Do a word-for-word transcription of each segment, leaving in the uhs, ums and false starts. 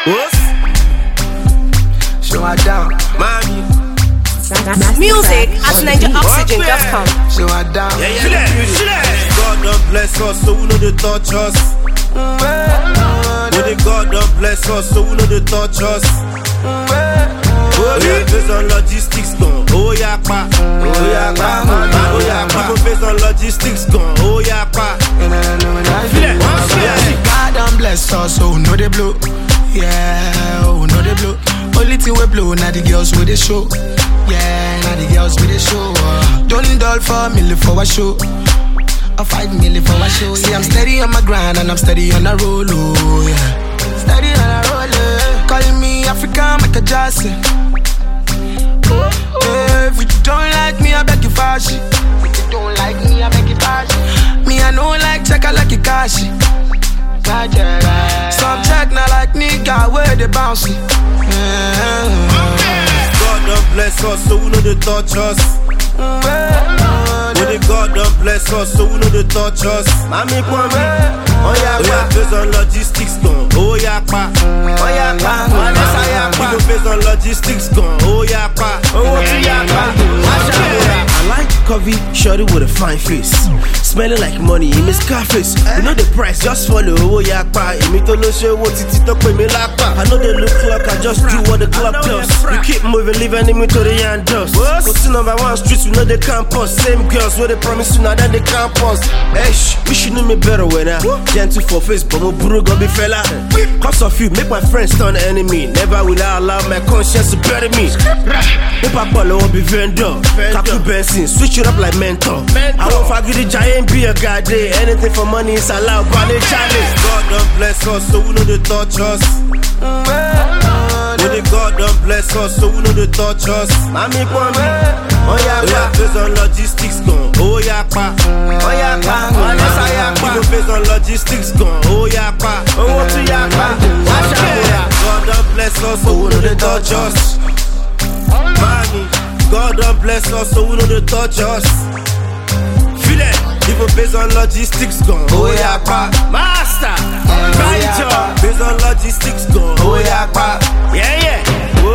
What's? Show her down, mommy. Music at niger oxygen dot com. Show her down. Yeah, yeah, yeah. God don't bless us, so we know they touch us. When the God don't bless us, so we know they touch us. Oh yeah, based on logistics gone. Oh yeah, pa. Oh yeah, pa. Oh yeah, pa. People based on logistics gone. Oh yeah, pa. God don't bless us, so we know they blow. Yeah, oh know they blow. Only thing we blow, now the girls with the show. Yeah, now the girls with the show. Uh, don't dull for me, live for a show. I fight me, live for a show. See, I'm steady on my grind and I'm steady on the roll. Oh, yeah. Steady on the roll. Yeah. Calling me African, Michael Jackson. Yeah, if you don't like me, I beg you fashi. If you don't like me, I beg you fashi. Me, I know like check, I like you kashi. Some check now like nigga where they bouncing. Yeah. God don't bless us, so we know they touch us. When the God don't bless us, so we know they touch us. Mami Kwame, oh yeah, oh yeah, based on logistics gone. Oh yeah, pa. Oh yeah, pa. Oh yeah, pa. People based on logistics gone. Oh yeah, pa. Oh yeah, pa. I like Covey, shorty with a fine face, smelling like money in his Scarface. You know the price, just follow. Oh yeah, pa. Imi to lo show what it talk with me like pa. I know they look like I just do what the club does. We keep moving, leave enemy to the end dust. What's number one streets, we know the campus. Same girls where they promise you now that they campus. Hey, shh, you should know me better when I gentle for face, but my bro go be fella. Cause of you, make my friends turn enemy. Never will I allow my conscience to bury me. If I follow up be vendor, Kaku Benson, switch it up like mentor. I won't forget the giant be a guy day. Anything for money is allowed, but they challenge. God don't bless us, so we know they touch us. When the God don't bless us, so we know they touch us. Mami Kwame, oh yeah, yeah, based on logistics gone. Oh yeah, pa. Oh yeah, pa. Oh yeah, pa. People based on logistics gone. Oh yeah, pa. Oh yeah, pa. God don't bless us, so we know they touch us. Mami, God don't bless us, so we know they touch us. Feel it. People based on logistics gone. Oh yeah, pa. Master, right job. Based on logistics gone. Oh yeah, pa. Yeah, yeah.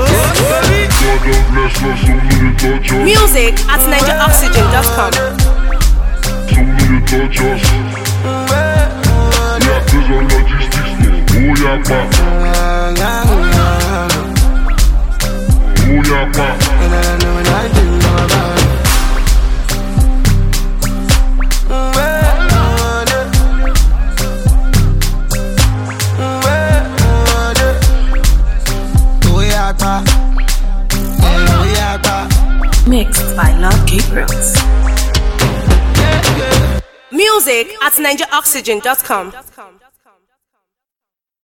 Music at niger oxygen dot com. So we touch us. Yeah, based on logistics gone. Oh yeah, pa. Oh yeah, pa. Mixed by Love Gabriels. Music at niger oxygen dot com.